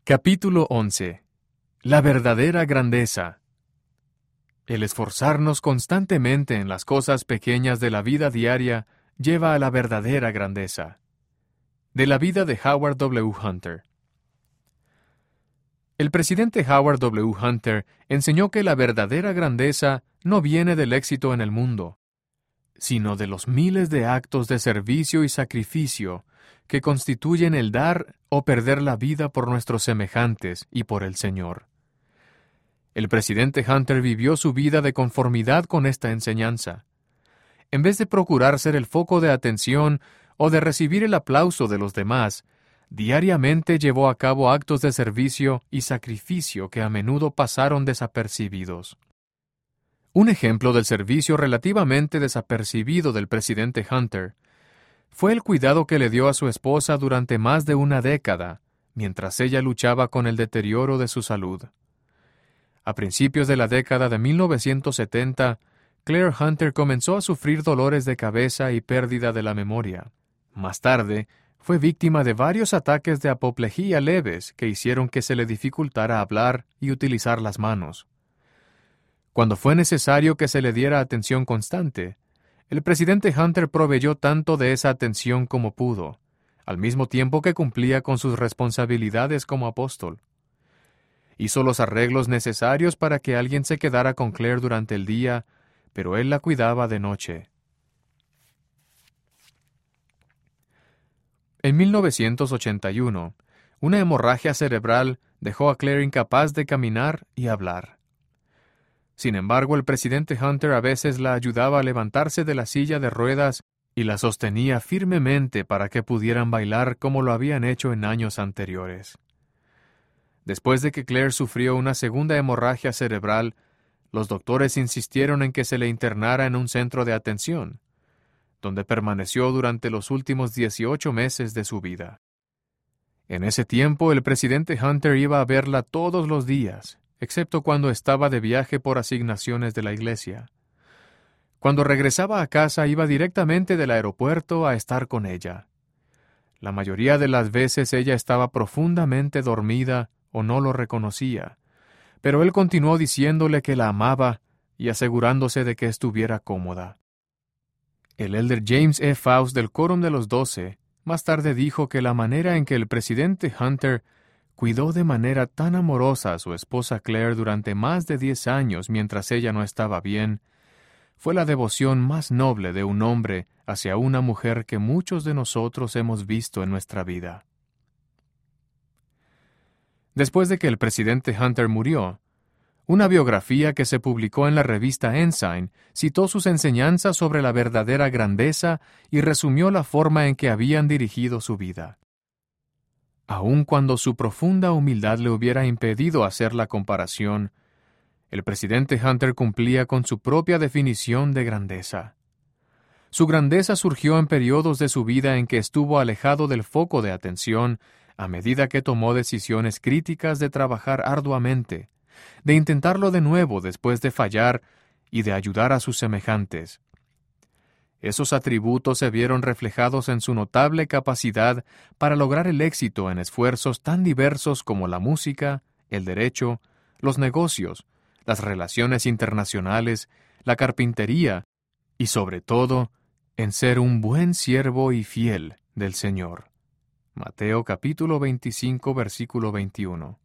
Capítulo 11. La verdadera grandeza. El esforzarnos constantemente en las cosas pequeñas de la vida diaria lleva a la verdadera grandeza. De la vida de Howard W. Hunter. El presidente Howard W. Hunter enseñó que la verdadera grandeza no viene del éxito en el mundo, sino de los miles de actos de servicio y sacrificio que constituyen el dar o perder la vida por nuestros semejantes y por el Señor. El presidente Hunter vivió su vida de conformidad con esta enseñanza. En vez de procurar ser el foco de atención o de recibir el aplauso de los demás, diariamente llevó a cabo actos de servicio y sacrificio que a menudo pasaron desapercibidos. Un ejemplo del servicio relativamente desapercibido del presidente Hunter fue el cuidado que le dio a su esposa durante más de una década, mientras ella luchaba con el deterioro de su salud. A principios de la década de 1970, Claire Hunter comenzó a sufrir dolores de cabeza y pérdida de la memoria. Más tarde, fue víctima de varios ataques de apoplejía leves que hicieron que se le dificultara hablar y utilizar las manos. Cuando fue necesario que se le diera atención constante, el presidente Hunter proveyó tanto de esa atención como pudo, al mismo tiempo que cumplía con sus responsabilidades como apóstol. Hizo los arreglos necesarios para que alguien se quedara con Claire durante el día, pero él la cuidaba de noche. En 1981, una hemorragia cerebral dejó a Claire incapaz de caminar y hablar. Sin embargo, el presidente Hunter a veces la ayudaba a levantarse de la silla de ruedas y la sostenía firmemente para que pudieran bailar como lo habían hecho en años anteriores. Después de que Claire sufrió una segunda hemorragia cerebral, los doctores insistieron en que se le internara en un centro de atención, donde permaneció durante los últimos 18 meses de su vida. En ese tiempo, el presidente Hunter iba a verla todos los días, excepto cuando estaba de viaje por asignaciones de la iglesia. Cuando regresaba a casa, iba directamente del aeropuerto a estar con ella. La mayoría de las veces ella estaba profundamente dormida o no lo reconocía, pero él continuó diciéndole que la amaba y asegurándose de que estuviera cómoda. El elder James E. Faust del Quórum de los 12 más tarde dijo que la manera en que el presidente Hunter cuidó de manera tan amorosa a su esposa Claire durante más de 10 años mientras ella no estaba bien, fue la devoción más noble de un hombre hacia una mujer que muchos de nosotros hemos visto en nuestra vida. Después de que el presidente Hunter murió, una biografía que se publicó en la revista Ensign citó sus enseñanzas sobre la verdadera grandeza y resumió la forma en que habían dirigido su vida. Aun cuando su profunda humildad le hubiera impedido hacer la comparación, el presidente Hunter cumplía con su propia definición de grandeza. Su grandeza surgió en periodos de su vida en que estuvo alejado del foco de atención a medida que tomó decisiones críticas de trabajar arduamente, de intentarlo de nuevo después de fallar y de ayudar a sus semejantes. Esos atributos se vieron reflejados en su notable capacidad para lograr el éxito en esfuerzos tan diversos como la música, el derecho, los negocios, las relaciones internacionales, la carpintería y, sobre todo, en ser un buen siervo y fiel del Señor. Mateo capítulo 25, versículo 21.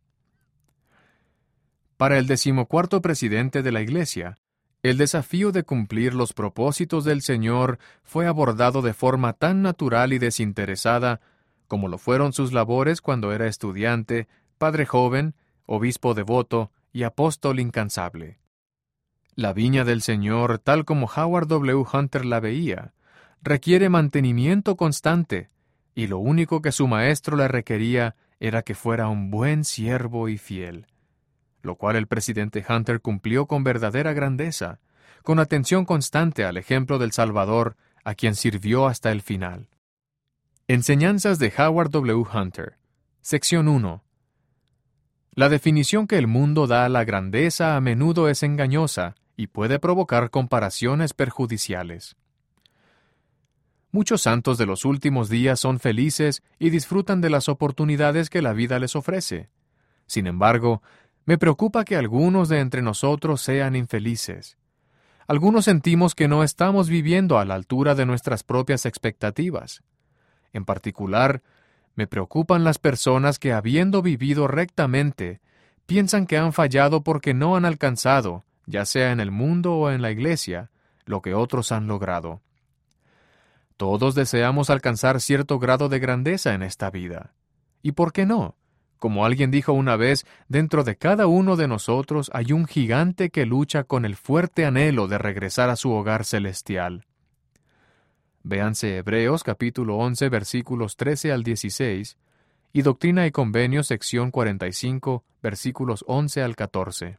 Para el 14º presidente de la Iglesia, el desafío de cumplir los propósitos del Señor fue abordado de forma tan natural y desinteresada como lo fueron sus labores cuando era estudiante, padre joven, obispo devoto y apóstol incansable. La viña del Señor, tal como Howard W. Hunter la veía, requiere mantenimiento constante, y lo único que su maestro le requería era que fuera un buen siervo y fiel, lo cual el presidente Hunter cumplió con verdadera grandeza, con atención constante al ejemplo del Salvador, a quien sirvió hasta el final. Enseñanzas de Howard W. Hunter. Sección 1. La definición que el mundo da a la grandeza a menudo es engañosa y puede provocar comparaciones perjudiciales. Muchos santos de los últimos días son felices y disfrutan de las oportunidades que la vida les ofrece, Sin embargo, me preocupa que algunos de entre nosotros sean infelices. Algunos sentimos que no estamos viviendo a la altura de nuestras propias expectativas. En particular, me preocupan las personas que, habiendo vivido rectamente, piensan que han fallado porque no han alcanzado, ya sea en el mundo o en la iglesia, lo que otros han logrado. Todos deseamos alcanzar cierto grado de grandeza en esta vida. ¿Y por qué no? Como alguien dijo una vez, dentro de cada uno de nosotros hay un gigante que lucha con el fuerte anhelo de regresar a su hogar celestial. Véanse Hebreos capítulo 11 versículos 13 al 16 y Doctrina y Convenios sección 45 versículos 11 al 14.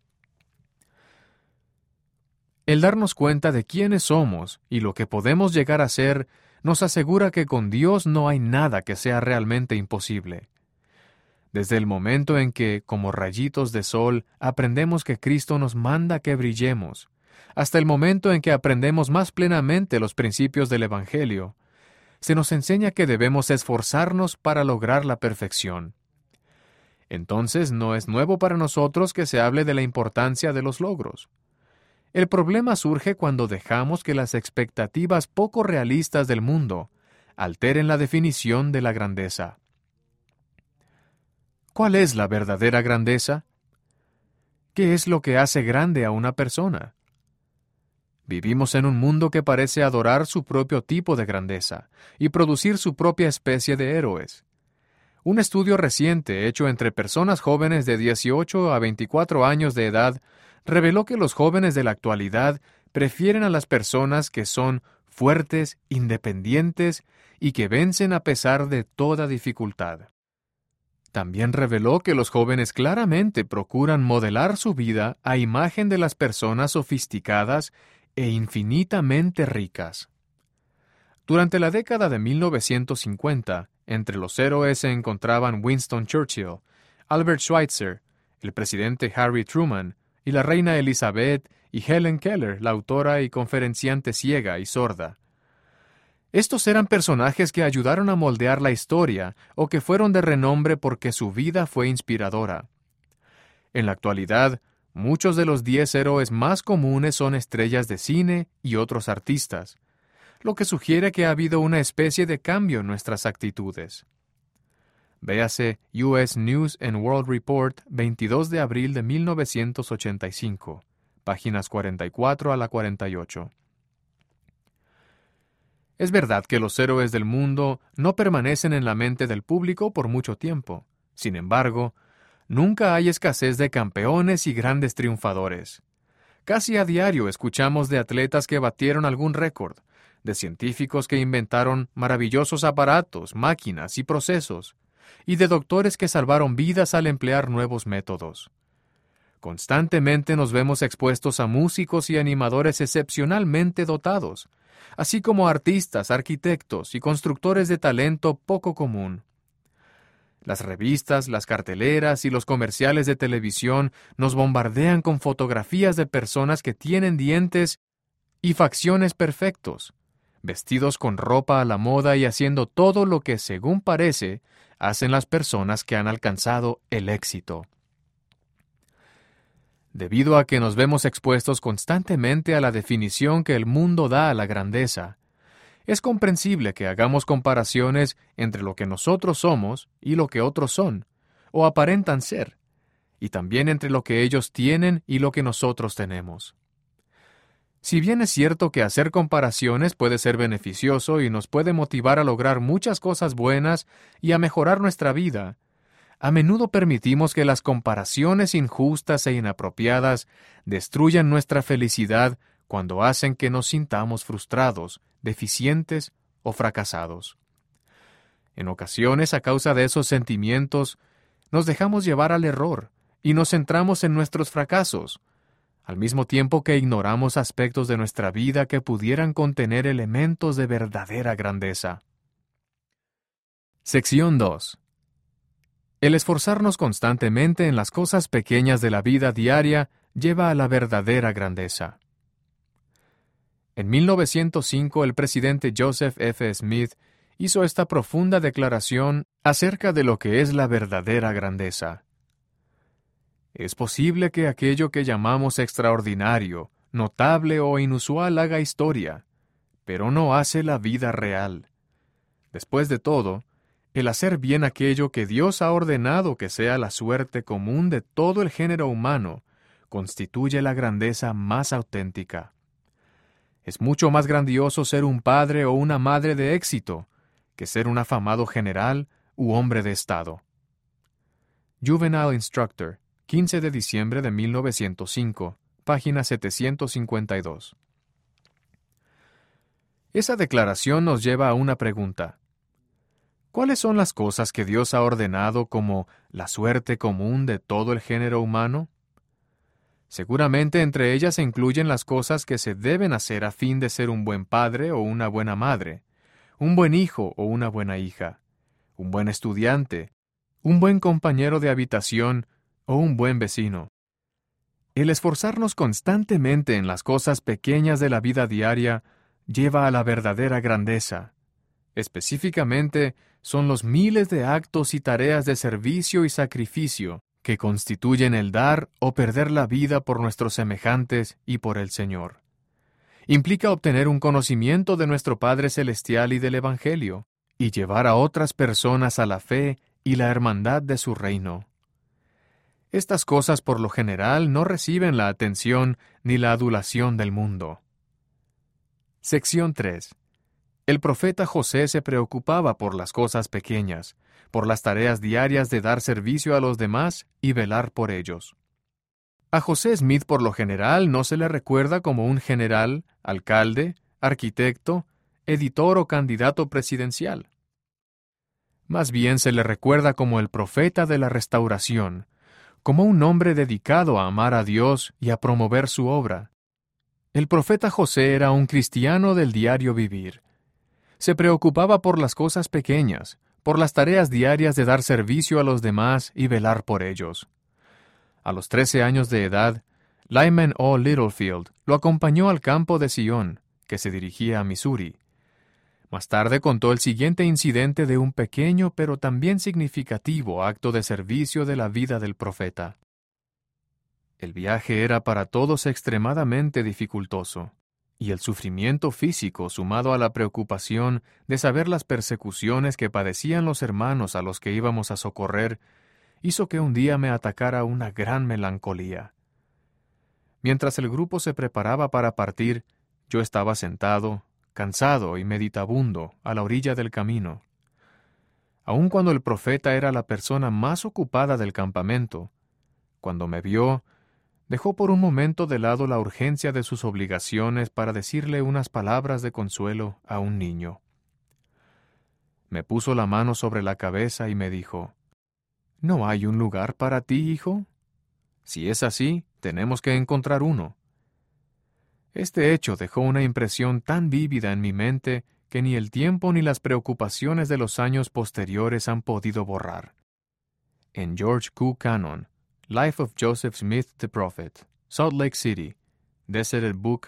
El darnos cuenta de quiénes somos y lo que podemos llegar a ser nos asegura que con Dios no hay nada que sea realmente imposible. Desde el momento en que, como rayitos de sol, aprendemos que Cristo nos manda que brillemos, hasta el momento en que aprendemos más plenamente los principios del Evangelio, se nos enseña que debemos esforzarnos para lograr la perfección. Entonces no es nuevo para nosotros que se hable de la importancia de los logros. El problema surge cuando dejamos que las expectativas poco realistas del mundo alteren la definición de la grandeza. ¿Cuál es la verdadera grandeza? ¿Qué es lo que hace grande a una persona? Vivimos en un mundo que parece adorar su propio tipo de grandeza y producir su propia especie de héroes. Un estudio reciente hecho entre personas jóvenes de 18 a 24 años de edad reveló que los jóvenes de la actualidad prefieren a las personas que son fuertes, independientes y que vencen a pesar de toda dificultad. También reveló que los jóvenes claramente procuran modelar su vida a imagen de las personas sofisticadas e infinitamente ricas. Durante la década de 1950, entre los héroes se encontraban Winston Churchill, Albert Schweitzer, el presidente Harry Truman, y la reina Elizabeth y Helen Keller, la autora y conferenciante ciega y sorda. Estos eran personajes que ayudaron a moldear la historia o que fueron de renombre porque su vida fue inspiradora. En la actualidad, muchos de los 10 héroes más comunes son estrellas de cine y otros artistas, lo que sugiere que ha habido una especie de cambio en nuestras actitudes. Véase U.S. News and World Report, 22 de abril de 1985, páginas 44 a la 48. Es verdad que los héroes del mundo no permanecen en la mente del público por mucho tiempo. Sin embargo, nunca hay escasez de campeones y grandes triunfadores. Casi a diario escuchamos de atletas que batieron algún récord, de científicos que inventaron maravillosos aparatos, máquinas y procesos, y de doctores que salvaron vidas al emplear nuevos métodos. Constantemente nos vemos expuestos a músicos y animadores excepcionalmente dotados, así como artistas, arquitectos y constructores de talento poco común. Las revistas, las carteleras y los comerciales de televisión nos bombardean con fotografías de personas que tienen dientes y facciones perfectos, vestidos con ropa a la moda y haciendo todo lo que, según parece, hacen las personas que han alcanzado el éxito. Debido a que nos vemos expuestos constantemente a la definición que el mundo da a la grandeza, es comprensible que hagamos comparaciones entre lo que nosotros somos y lo que otros son, o aparentan ser, y también entre lo que ellos tienen y lo que nosotros tenemos. Si bien es cierto que hacer comparaciones puede ser beneficioso y nos puede motivar a lograr muchas cosas buenas y a mejorar nuestra vida, a menudo permitimos que las comparaciones injustas e inapropiadas destruyan nuestra felicidad cuando hacen que nos sintamos frustrados, deficientes o fracasados. En ocasiones, a causa de esos sentimientos, nos dejamos llevar al error y nos centramos en nuestros fracasos, al mismo tiempo que ignoramos aspectos de nuestra vida que pudieran contener elementos de verdadera grandeza. Sección 2. El esforzarnos constantemente en las cosas pequeñas de la vida diaria lleva a la verdadera grandeza. En 1905, el presidente Joseph F. Smith hizo esta profunda declaración acerca de lo que es la verdadera grandeza. Es posible que aquello que llamamos extraordinario, notable o inusual haga historia, pero no hace la vida real. Después de todo, el hacer bien aquello que Dios ha ordenado que sea la suerte común de todo el género humano constituye la grandeza más auténtica. Es mucho más grandioso ser un padre o una madre de éxito que ser un afamado general u hombre de Estado. Juvenile Instructor, 15 de diciembre de 1905, página 752. Esa declaración nos lleva a una pregunta. ¿Cuáles son las cosas que Dios ha ordenado como la suerte común de todo el género humano? Seguramente entre ellas se incluyen las cosas que se deben hacer a fin de ser un buen padre o una buena madre, un buen hijo o una buena hija, un buen estudiante, un buen compañero de habitación o un buen vecino. El esforzarnos constantemente en las cosas pequeñas de la vida diaria lleva a la verdadera grandeza. Específicamente, son los miles de actos y tareas de servicio y sacrificio que constituyen el dar o perder la vida por nuestros semejantes y por el Señor. Implica obtener un conocimiento de nuestro Padre Celestial y del Evangelio, y llevar a otras personas a la fe y la hermandad de su reino. Estas cosas por lo general no reciben la atención ni la adulación del mundo. Sección 3. El profeta José se preocupaba por las cosas pequeñas, por las tareas diarias de dar servicio a los demás y velar por ellos. A José Smith por lo general no se le recuerda como un general, alcalde, arquitecto, editor o candidato presidencial. Más bien se le recuerda como el profeta de la restauración, como un hombre dedicado a amar a Dios y a promover su obra. El profeta José era un cristiano del diario vivir. Se preocupaba por las cosas pequeñas, por las tareas diarias de dar servicio a los demás y velar por ellos. A los 13 años de edad, Lyman O. Littlefield lo acompañó al campo de Sion, que se dirigía a Missouri. Más tarde contó el siguiente incidente de un pequeño pero también significativo acto de servicio de la vida del profeta. El viaje era para todos extremadamente dificultoso, y el sufrimiento físico sumado a la preocupación de saber las persecuciones que padecían los hermanos a los que íbamos a socorrer, hizo que un día me atacara una gran melancolía. Mientras el grupo se preparaba para partir, yo estaba sentado, cansado y meditabundo, a la orilla del camino. Aun cuando el profeta era la persona más ocupada del campamento, cuando me vio, dejó por un momento de lado la urgencia de sus obligaciones para decirle unas palabras de consuelo a un niño. Me puso la mano sobre la cabeza y me dijo, ¿No hay un lugar para ti, hijo? Si es así, tenemos que encontrar uno. Este hecho dejó una impresión tan vívida en mi mente que ni el tiempo ni las preocupaciones de los años posteriores han podido borrar. En George Q. Cannon, Life of Joseph Smith the Prophet, Salt Lake City, Deseret Book,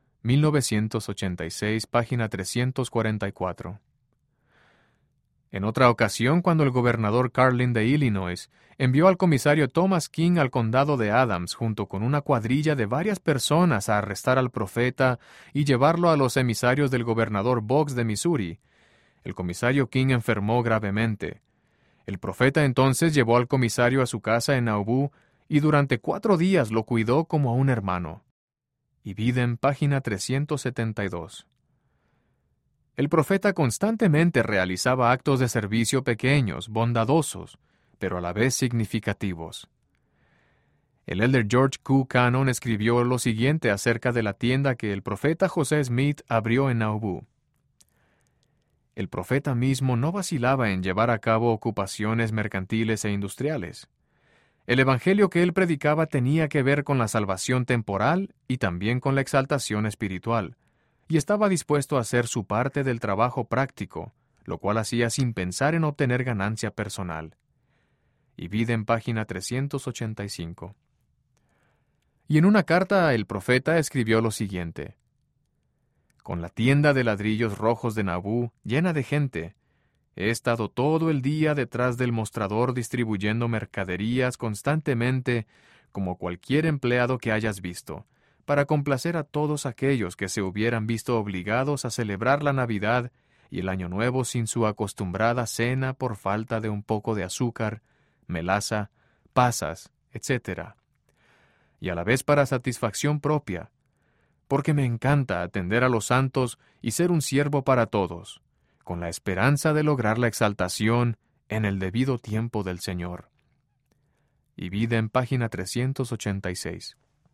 1986, página 344. En otra ocasión, cuando el gobernador Carlin de Illinois envió al comisario Thomas King al condado de Adams junto con una cuadrilla de varias personas a arrestar al profeta y llevarlo a los emisarios del gobernador Boggs de Missouri, el comisario King enfermó gravemente. El profeta entonces llevó al comisario a su casa en Nauvoo y durante 4 días lo cuidó como a un hermano. Ibidem, página 372. El profeta constantemente realizaba actos de servicio pequeños, bondadosos, pero a la vez significativos. El elder George Q. Cannon escribió lo siguiente acerca de la tienda que el profeta José Smith abrió en Nauvoo. El profeta mismo no vacilaba en llevar a cabo ocupaciones mercantiles e industriales. El evangelio que él predicaba tenía que ver con la salvación temporal y también con la exaltación espiritual, y estaba dispuesto a hacer su parte del trabajo práctico, lo cual hacía sin pensar en obtener ganancia personal. Ibidem, página 385. Y en una carta el profeta escribió lo siguiente: Con la tienda de ladrillos rojos de Nauvoo llena de gente, He estado todo el día detrás del mostrador distribuyendo mercaderías constantemente, como cualquier empleado que hayas visto, para complacer a todos aquellos que se hubieran visto obligados a celebrar la Navidad y el Año Nuevo sin su acostumbrada cena por falta de un poco de azúcar, melaza, pasas, etc. Y a la vez para satisfacción propia, porque me encanta atender a los santos y ser un siervo para todos, con la esperanza de lograr la exaltación en el debido tiempo del Señor. Y vida en página 386.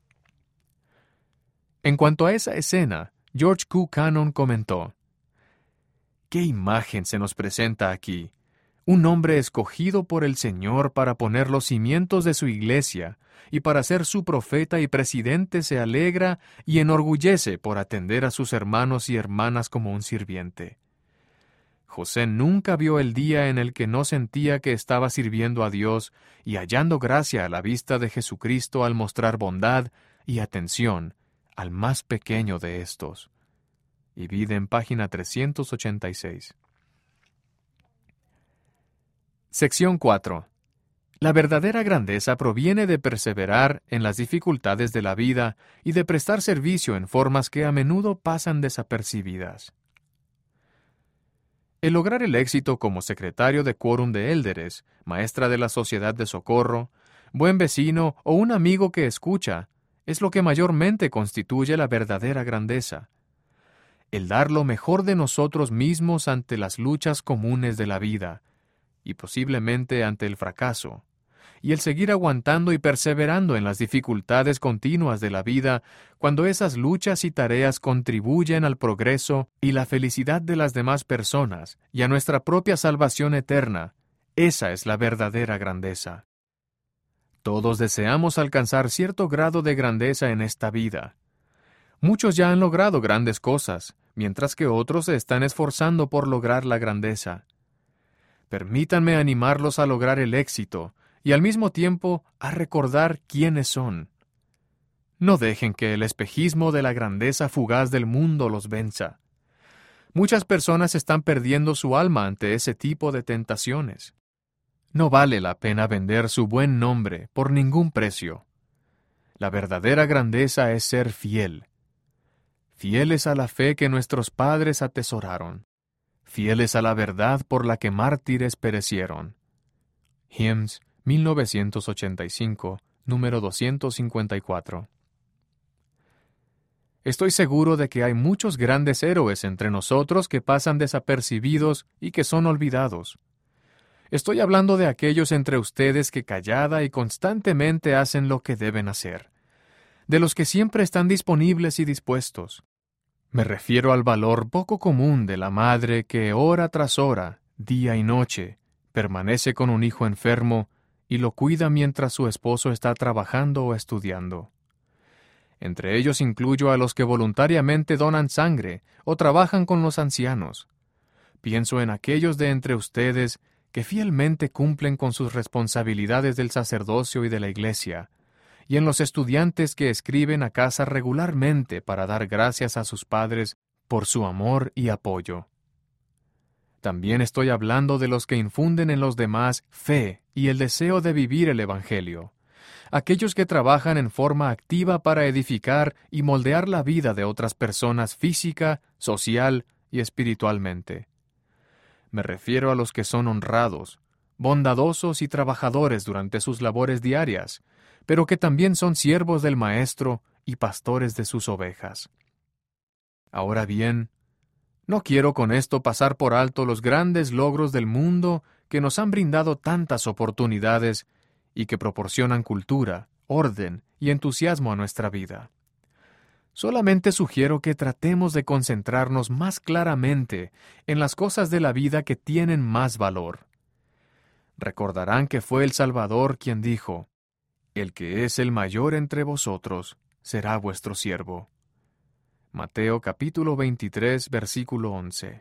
En cuanto a esa escena, George Q. Cannon comentó: ¿qué imagen se nos presenta aquí? Un hombre escogido por el Señor para poner los cimientos de su iglesia y para ser su profeta y presidente se alegra y enorgullece por atender a sus hermanos y hermanas como un sirviente. José nunca vio el día en el que no sentía que estaba sirviendo a Dios y hallando gracia a la vista de Jesucristo al mostrar bondad y atención al más pequeño de estos. Y vida en página 386. Sección 4. La verdadera grandeza proviene de perseverar en las dificultades de la vida y de prestar servicio en formas que a menudo pasan desapercibidas. El lograr el éxito como secretario de quórum de élderes, maestra de la sociedad de socorro, buen vecino o un amigo que escucha, es lo que mayormente constituye la verdadera grandeza. El dar lo mejor de nosotros mismos ante las luchas comunes de la vida, y posiblemente ante el fracaso, y el seguir aguantando y perseverando en las dificultades continuas de la vida cuando esas luchas y tareas contribuyen al progreso y la felicidad de las demás personas y a nuestra propia salvación eterna, esa es la verdadera grandeza. Todos deseamos alcanzar cierto grado de grandeza en esta vida. Muchos ya han logrado grandes cosas, mientras que otros se están esforzando por lograr la grandeza. Permítanme animarlos a lograr el éxito y al mismo tiempo a recordar quiénes son. No dejen que el espejismo de la grandeza fugaz del mundo los venza. Muchas personas están perdiendo su alma ante ese tipo de tentaciones. No vale la pena vender su buen nombre por ningún precio. La verdadera grandeza es ser fiel. Fieles a la fe que nuestros padres atesoraron. Fieles a la verdad por la que mártires perecieron. Hymns, 1985, número 254. Estoy seguro de que hay muchos grandes héroes entre nosotros que pasan desapercibidos y que son olvidados. Estoy hablando de aquellos entre ustedes que callada y constantemente hacen lo que deben hacer, de los que siempre están disponibles y dispuestos. Me refiero al valor poco común de la madre que hora tras hora, día y noche, permanece con un hijo enfermo y lo cuida mientras su esposo está trabajando o estudiando. Entre ellos incluyo a los que voluntariamente donan sangre o trabajan con los ancianos. Pienso en aquellos de entre ustedes que fielmente cumplen con sus responsabilidades del sacerdocio y de la iglesia, y en los estudiantes que escriben a casa regularmente para dar gracias a sus padres por su amor y apoyo. También estoy hablando de los que infunden en los demás fe y el deseo de vivir el Evangelio, aquellos que trabajan en forma activa para edificar y moldear la vida de otras personas física, social y espiritualmente. Me refiero a los que son honrados, bondadosos y trabajadores durante sus labores diarias, pero que también son siervos del Maestro y pastores de sus ovejas. Ahora bien, no quiero con esto pasar por alto los grandes logros del mundo que nos han brindado tantas oportunidades y que proporcionan cultura, orden y entusiasmo a nuestra vida. Solamente sugiero que tratemos de concentrarnos más claramente en las cosas de la vida que tienen más valor. Recordarán que fue el Salvador quien dijo: «El que es el mayor entre vosotros será vuestro siervo». Mateo capítulo 23, versículo 11.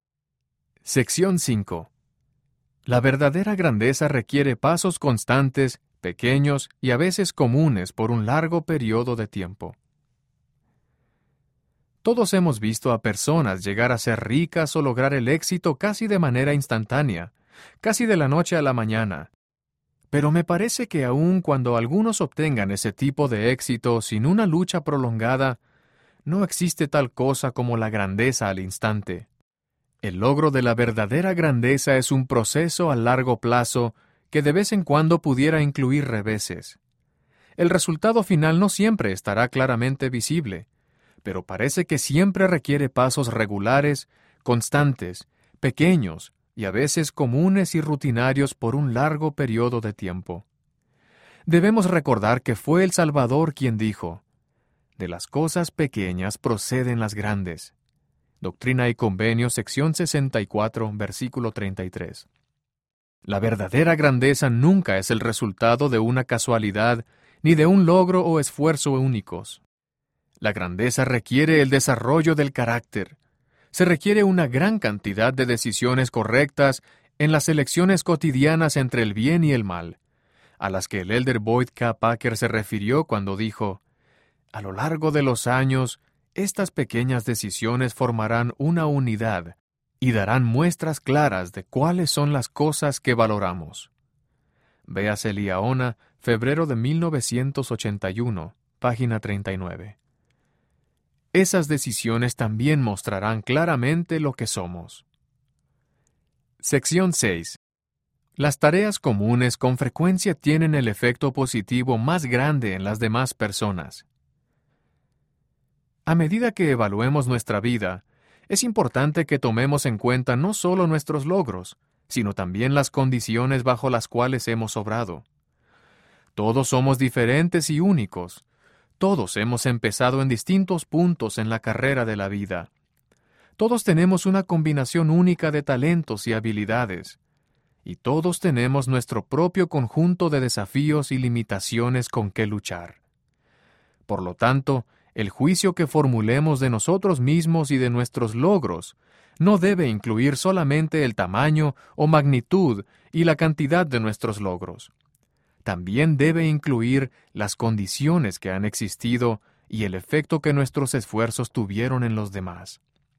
Sección 5. La verdadera grandeza requiere pasos constantes, pequeños y a veces comunes por un largo periodo de tiempo. Todos hemos visto a personas llegar a ser ricas o lograr el éxito casi de manera instantánea, casi de la noche a la mañana. Pero me parece que aun cuando algunos obtengan ese tipo de éxito sin una lucha prolongada, no existe tal cosa como la grandeza al instante. El logro de la verdadera grandeza es un proceso a largo plazo que de vez en cuando pudiera incluir reveses. El resultado final no siempre estará claramente visible, pero parece que siempre requiere pasos regulares, constantes, pequeños y a veces comunes y rutinarios por un largo periodo de tiempo. Debemos recordar que fue el Salvador quien dijo: «De las cosas pequeñas proceden las grandes». Doctrina y Convenio, sección 64, versículo 33. La verdadera grandeza nunca es el resultado de una casualidad ni de un logro o esfuerzo únicos. La grandeza requiere el desarrollo del carácter. Se requiere una gran cantidad de decisiones correctas en las elecciones cotidianas entre el bien y el mal, a las que el elder Boyd K. Packer se refirió cuando dijo: «A lo largo de los años, estas pequeñas decisiones formarán una unidad y darán muestras claras de cuáles son las cosas que valoramos». Véase Liaona, febrero de 1981, página 39. Esas decisiones también mostrarán claramente lo que somos. Sección 6. Las tareas comunes con frecuencia tienen el efecto positivo más grande en las demás personas. A medida que evaluemos nuestra vida, es importante que tomemos en cuenta no solo nuestros logros, sino también las condiciones bajo las cuales hemos obrado. Todos somos diferentes y únicos. Todos hemos empezado en distintos puntos en la carrera de la vida. Todos tenemos una combinación única de talentos y habilidades. Y todos tenemos nuestro propio conjunto de desafíos y limitaciones con que luchar. Por lo tanto, el juicio que formulemos de nosotros mismos y de nuestros logros no debe incluir solamente el tamaño o magnitud y la cantidad de nuestros logros. También debe incluir las condiciones que han existido y el efecto que nuestros esfuerzos tuvieron en los demás.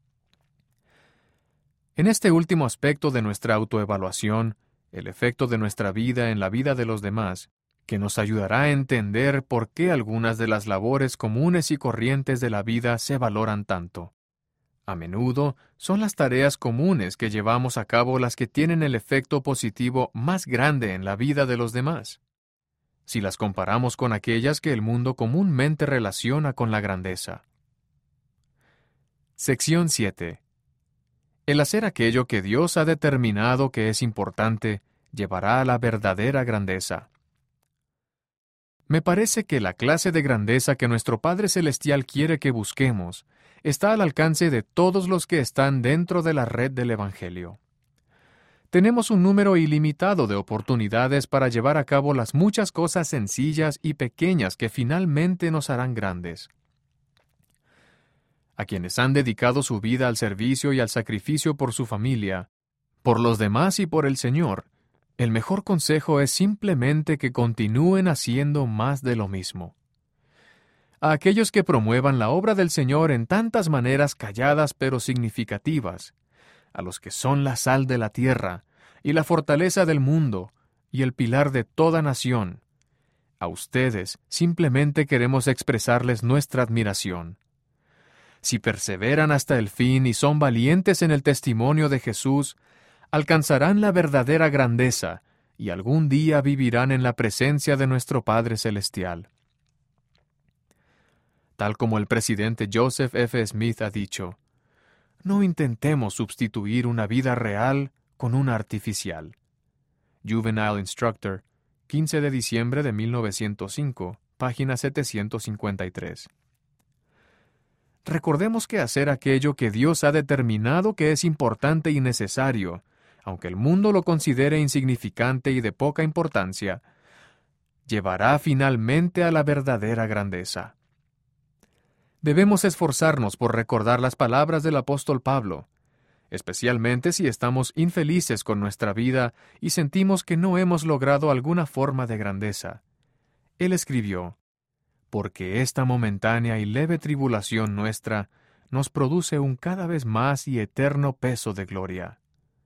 En este último aspecto de nuestra autoevaluación, el efecto de nuestra vida en la vida de los demás, que nos ayudará a entender por qué algunas de las labores comunes y corrientes de la vida se valoran tanto. A menudo son las tareas comunes que llevamos a cabo las que tienen el efecto positivo más grande en la vida de los demás, si las comparamos con aquellas que el mundo comúnmente relaciona con la grandeza. Sección 7. El hacer aquello que Dios ha determinado que es importante llevará a la verdadera grandeza. Me parece que la clase de grandeza que nuestro Padre Celestial quiere que busquemos está al alcance de todos los que están dentro de la red del Evangelio. Tenemos un número ilimitado de oportunidades para llevar a cabo las muchas cosas sencillas y pequeñas que finalmente nos harán grandes. A quienes han dedicado su vida al servicio y al sacrificio por su familia, por los demás y por el Señor, el mejor consejo es simplemente que continúen haciendo más de lo mismo. A aquellos que promuevan la obra del Señor en tantas maneras calladas pero significativas, a los que son la sal de la tierra y la fortaleza del mundo y el pilar de toda nación, a ustedes simplemente queremos expresarles nuestra admiración. Si perseveran hasta el fin y son valientes en el testimonio de Jesús, alcanzarán la verdadera grandeza y algún día vivirán en la presencia de nuestro Padre Celestial. Tal como el presidente Joseph F. Smith ha dicho, no intentemos sustituir una vida real con una artificial. Juvenile Instructor, 15 de diciembre de 1905, página 753. Recordemos que hacer aquello que Dios ha determinado que es importante y necesario, aunque el mundo lo considere insignificante y de poca importancia, llevará finalmente a la verdadera grandeza. Debemos esforzarnos por recordar las palabras del apóstol Pablo, especialmente si estamos infelices con nuestra vida y sentimos que no hemos logrado alguna forma de grandeza. Él escribió, «Porque esta momentánea y leve tribulación nuestra nos produce un cada vez más y eterno peso de gloria.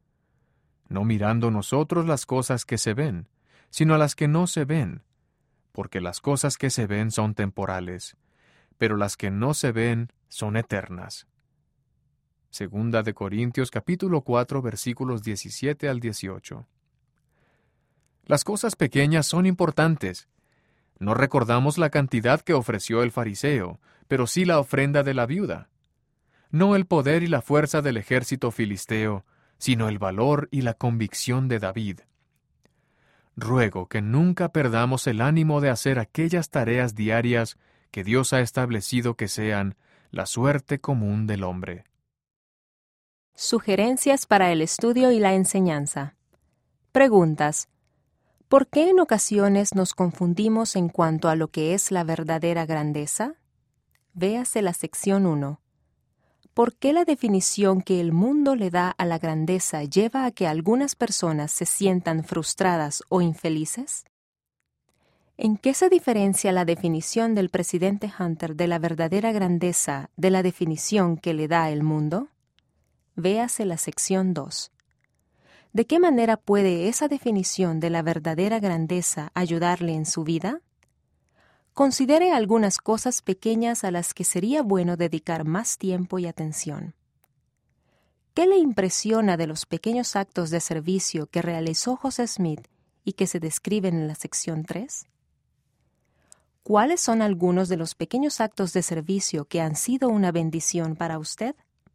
No mirando nosotros las cosas que se ven, sino las que no se ven, porque las cosas que se ven son temporales, pero las que no se ven son eternas. Segunda de Corintios capítulo 4 versículos 17 al 18. Las cosas pequeñas son importantes. No recordamos la cantidad que ofreció el fariseo, pero sí la ofrenda de la viuda. No el poder y la fuerza del ejército filisteo, sino el valor y la convicción de David. Ruego que nunca perdamos el ánimo de hacer aquellas tareas diarias que Dios ha establecido que sean la suerte común del hombre. Sugerencias para el estudio y la enseñanza. Preguntas. ¿Por qué en ocasiones nos confundimos en cuanto a lo que es la verdadera grandeza? Véase la sección 1. ¿Por qué la definición que el mundo le da a la grandeza lleva a que algunas personas se sientan frustradas o infelices? ¿En qué se diferencia la definición del presidente Hunter de la verdadera grandeza de la definición que le da el mundo? Véase la sección 2. ¿De qué manera puede esa definición de la verdadera grandeza ayudarle en su vida? Considere algunas cosas pequeñas a las que sería bueno dedicar más tiempo y atención. ¿Qué le impresiona de los pequeños actos de servicio que realizó José Smith y que se describen en la sección 3? ¿Cuáles son algunos de los pequeños actos de servicio que han sido una bendición para usted?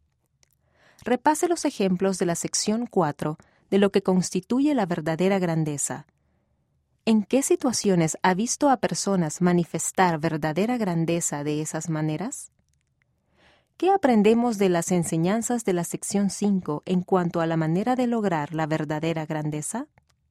Repase los ejemplos de la sección 4 de lo que constituye la verdadera grandeza. ¿En qué situaciones ha visto a personas manifestar verdadera grandeza de esas maneras? ¿Qué aprendemos de las enseñanzas de la sección 5 en cuanto a la manera de lograr la verdadera grandeza?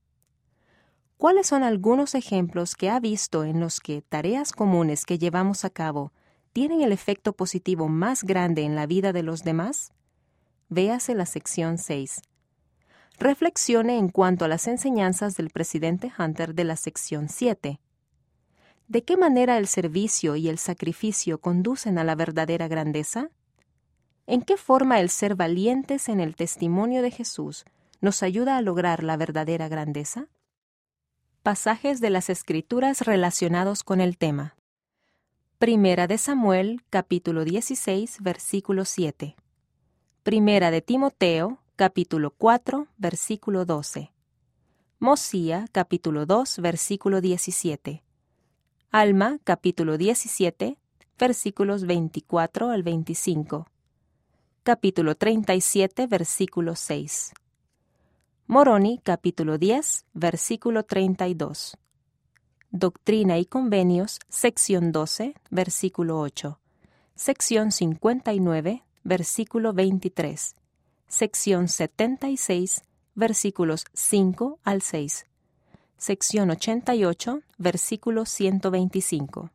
¿Cuáles son algunos ejemplos que ha visto en los que tareas comunes que llevamos a cabo tienen el efecto positivo más grande en la vida de los demás? Véase la sección 6. Reflexione en cuanto a las enseñanzas del presidente Hunter de la sección 7. ¿De qué manera el servicio y el sacrificio conducen a la verdadera grandeza? ¿En qué forma el ser valientes en el testimonio de Jesús nos ayuda a lograr la verdadera grandeza? Pasajes de las Escrituras relacionados con el tema. Primera de Samuel, capítulo 16, versículo 7. Primera de Timoteo, capítulo 4, versículo 12. Mosía, capítulo 2, versículo 17. Alma, capítulo 17, versículos 24 al 25. Capítulo 37, versículo 6. Moroni, capítulo 10, versículo 32. Doctrina y Convenios, sección 12, versículo 8. Sección 59, versículo 23. Sección 76, versículos 5 al 6. Sección 88, versículo 125.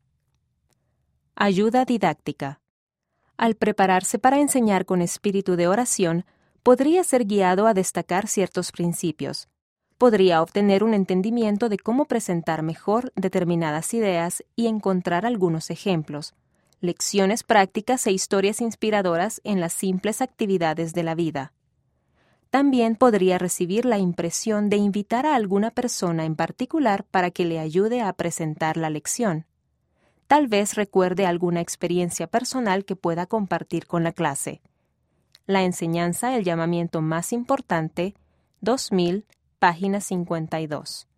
Ayuda didáctica. Al prepararse para enseñar con espíritu de oración, podría ser guiado a destacar ciertos principios. Podría obtener un entendimiento de cómo presentar mejor determinadas ideas y encontrar algunos ejemplos, lecciones prácticas e historias inspiradoras en las simples actividades de la vida. También podría recibir la impresión de invitar a alguna persona en particular para que le ayude a presentar la lección. Tal vez recuerde alguna experiencia personal que pueda compartir con la clase. La enseñanza, el llamamiento más importante, 2000, página 52.